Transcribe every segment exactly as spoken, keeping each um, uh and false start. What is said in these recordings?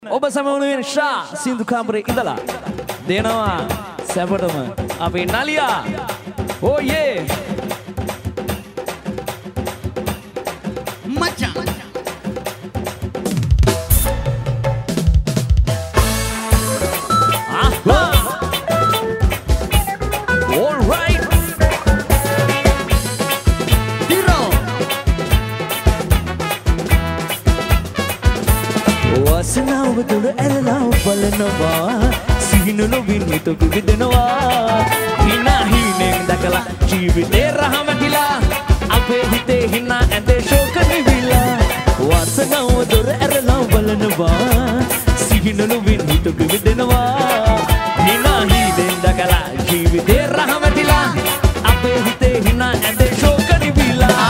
ඔබ සමවනුවෙන් ශා සින්දු කාමරේ ඉඳලා දෙනවා සැපටම අපේ නලියා ඕ යේ මචං ආහා all right දිරෝ වසනාව තුළ ඇරලා බලනවා සිහිනුළු වින්විත විවිදෙනවා හිනා හීනෙන් දැකලා ජීවිතේ රහමැටිලා අපේ හිතේ හිනා ඇඳේ ශෝක නිවිලා වසනාව දොර ඇරලා බලනවා සිහිනුළු වින්විත විවිදෙනවා හිනා හීනෙන් දැකලා ජීවිතේ රහමැටිලා අපේ හිතේ හිනා ඇඳේ ශෝක නිවිලා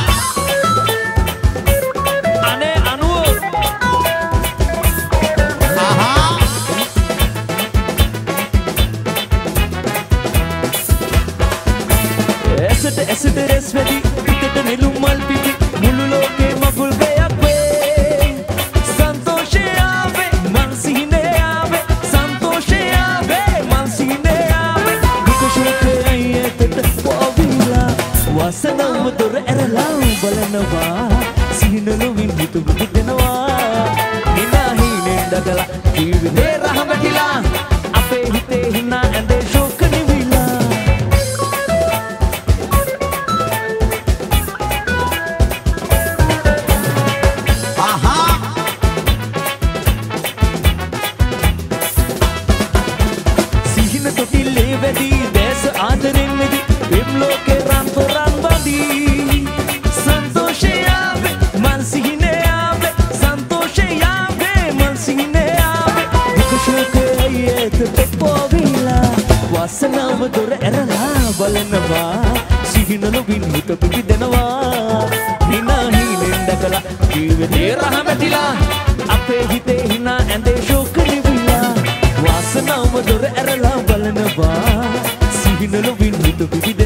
ඇසට රැස් වැඩි පිටට නෙළුම් මල් පිපි මුළු ලෝකේ මගුල් ගයක් වේ සන්තෝෂය ආවේ මං සිහිනේ ආවේ සන්තෝෂය ආවේ මං සිහිනේ ආවේ දුක ශෝකයයි ඇතට පොවිලා වසනාව දොර ඇරලා බලනවා සිහිනලු වින්විතු විදිනවා හිනා හීනෙන් දකලා ජීවිතේ රහමැටිලා අපේ හිතේ හිනා ඇඳේ ශෝක නිවිලා තොටිල්ලේ වැඩි දැස ආදරෙන් මෙදි වෙම් ලෝකේ රන් තොරන් බඳී සන්තෝෂය ආවේ මං සිහිනේ ආවේ සන්තෝෂය ආවේ මං සිහිනේ ආවේ දුක ශෝකයයි ඇතට පොවිලා වසනාව දොර ඇරලා බලනවා සිහිනලු වින්විත පිවිදෙනවා හිනා හීනෙන් දැකලා ජීවිතේ රහමැටිලා අපේ හිතේ හිනා ඇඳේ ශෝක නිවිලා වසනාව දොර ඇරලා බලනවා සිහිනලු වින්විත පිවිදෙනවා